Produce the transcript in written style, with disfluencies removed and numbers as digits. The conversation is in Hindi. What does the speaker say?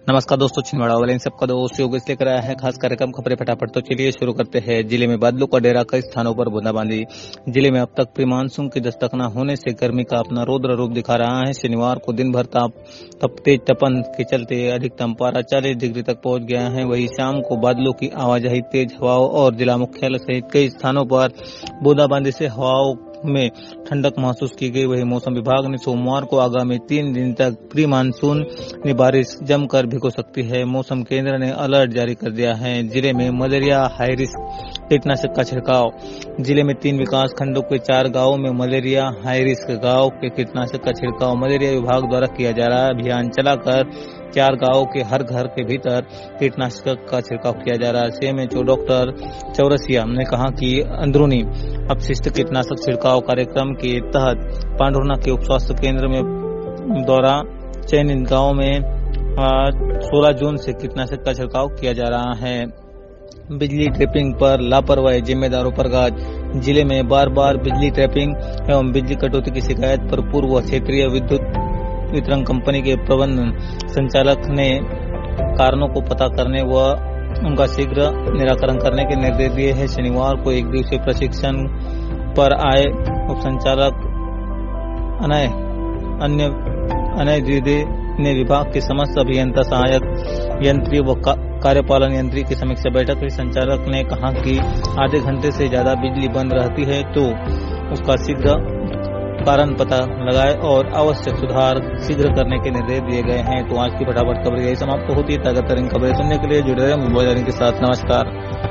नमस्कार दोस्तों, छिंदवाड़ा वाले इन सबका दोस्त योगेश लेकर आया है खास कार्यक्रम खबरें फटाफट। तो चलिए शुरू करते हैं। जिले में बादलों का डेरा, कई स्थानों पर बूंदाबांदी। जिले में अब तक प्री मानसून की दस्तक न होने से गर्मी का अपना रौद्र रूप दिखा रहा है। शनिवार को दिन भर तेज तपन के चलते अधिकतम पारा 40 डिग्री तक पहुंच गया है। वहीं शाम को बादलों की आवाजाही, तेज हवाओं और जिला मुख्यालय सहित कई स्थानों पर बूंदाबांदी से हवाओं में ठंडक महसूस की गई। वही मौसम विभाग ने सोमवार को आगामी 3 दिन तक प्री मानसून बारिश जमकर भिगो सकती है। मौसम केंद्र ने अलर्ट जारी कर दिया है। जिले में मलेरिया हाई रिस्क कीटनाशक का छिड़काव। जिले में 3 विकास खंडों के 4 गांवों में मलेरिया हाई रिस्क गांव के कीटनाशक का छिड़काव मलेरिया विभाग द्वारा किया जा रहा है। अभियान चलाकर 4 गांवों के हर घर के भीतर कीटनाशक का छिड़काव किया जा रहा है। सीएमएचओ डॉक्टर चौरसिया ने कहा कि अंदरूनी अपशिष्ट कीटनाशक छिड़काव कार्यक्रम के तहत पांडुरना के उप स्वास्थ्य केंद्र में द्वारा चयनित गांवों में 16 जून से कीटनाशक का छिड़काव किया जा रहा है। बिजली ट्रिपिंग पर लापरवाही, जिम्मेदारों पर गाज। जिले में बार बार बिजली ट्रिपिंग एवं बिजली कटौती की शिकायत पर पूर्व क्षेत्रीय विद्युत वितरण कंपनी के प्रबंध संचालक ने कारणों को पता करने व उनका शीघ्र निराकरण करने के निर्देश दिए हैं। शनिवार को 1 दिवसीय प्रशिक्षण पर आए उप संचालक अनय द्विवेदी ने विभाग के समस्त अभियंता, सहायक यंत्री व कार्यपालन यंत्री की समीक्षा बैठक में संचालक ने कहा कि आधे घंटे से ज्यादा बिजली बंद रहती है तो उसका शीघ्र कारण पता लगाए और आवश्यक सुधार शीघ्र करने के निर्देश दिए गए हैं। तो आज की फटाफट खबर यही समाप्त होती है। ताज़ा तरीन खबरें सुनने के लिए जुड़े रहे मोबाइल के साथ। नमस्कार।